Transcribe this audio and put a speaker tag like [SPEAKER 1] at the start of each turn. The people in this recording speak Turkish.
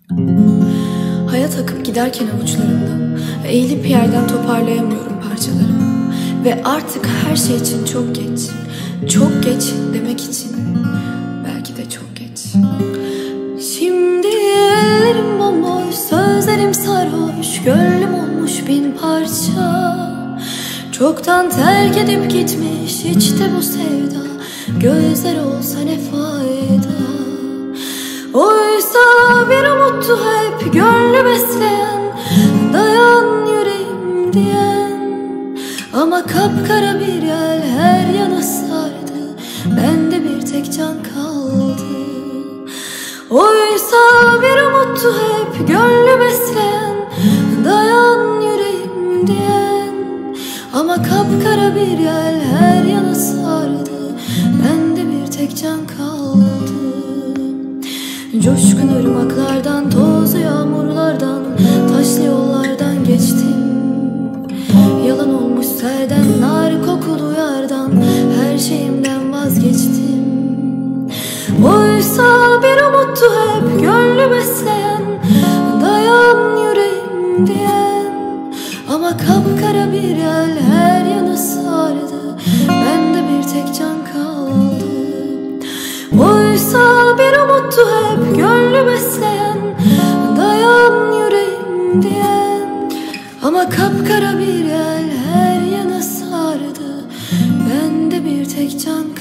[SPEAKER 1] Hayat akıp giderken avuçlarımdan, eğilip yerden toparlayamıyorum parçalarımı. Ve artık her şey için çok geç. Çok geç demek için belki de çok geç. Şimdi ellerim bomboş, sözlerim sarhoş, gönlüm olmuş bin parça. Çoktan terk edip gitmiş işte bu sevda. Gözler olsa ne fayda. Oysa bir umuttu hep gönlü besleyen, dayan yüreğim diyen. Ama kapkara bir yel her yana sardı, bende bir tek can kaldı. Oysa bir umuttu hep gönlü besleyen, dayan yüreğim diyen. Ama kapkara bir yel her yana sardı, bende bir tek can kaldı. Coşkun ırmaklardan, tozlu yağmurlardan, taşlı yollardan geçtim. Yalan olmuş selden, nar kokulu yardan, her şeyimden vazgeçtim. Oysa bir umuttu hep gönlü besleyen, dayan yüreğim diyen. Ama kapkara bir yel her yanı sardı, bende bir tek can kaldı. Oysa bir umuttu hep gönlü besleyen, dayan yüreğim diyen. Ama kapkara bir yel her yana sardı, bende bir tek can kaldı.